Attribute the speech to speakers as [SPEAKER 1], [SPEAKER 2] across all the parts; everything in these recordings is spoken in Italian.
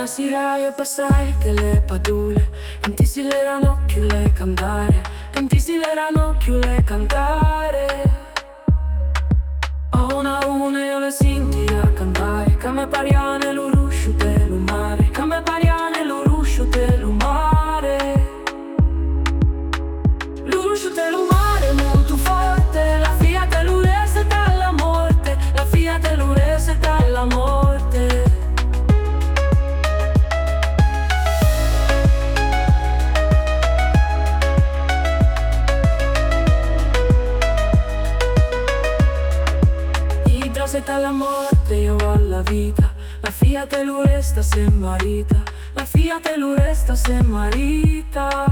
[SPEAKER 1] Nasirà e passai che le padule non ti si leranno più le cantare, non ti si leranno più le cantare. A una io le senti a cantare, che me pariane lo ruscio te lo mare, che me pariane lo ruscio te lo mare. Lo ruscio te lo mare molto forte, la fia te lo resta dalla morte, la fia te lo resta dalla morte. Se dalla morte io alla vita, la fia te lo resta se marita, la fia te lo resta se marita.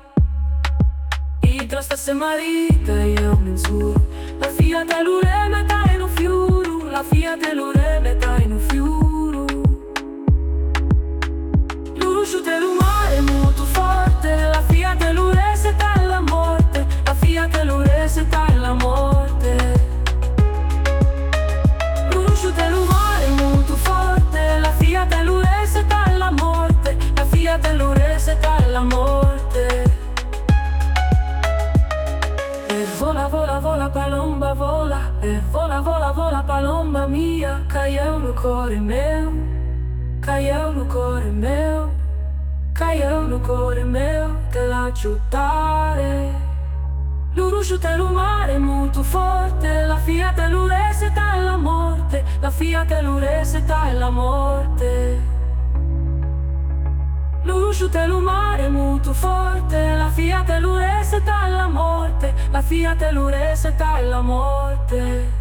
[SPEAKER 1] I trasta se marita io un insuro, la fia te lo remeta in un fiuro, la fia te lo remeta in un fiuro. L'uruscio te lo mare molto forte, la fia te lo resta dalla morte, la fia te lo resta dalla morte. Te lo mare molto forte, la fia te lo resta dalla morte, la fia te lo resta dalla morte. E vola, vola, vola, palomba, vola, e vola, vola, vola, palomba mia, caieu no core meu, caieu no core meu, caieu no core meu, te la giuttare. L'uruscio te lo mare molto forte, la fia te lo resta dalla morte, la fia te lo resta dalla morte. L'uruscio te lo mare molto forte, la fia te lo resta dalla morte, la fia te lo resta dalla morte.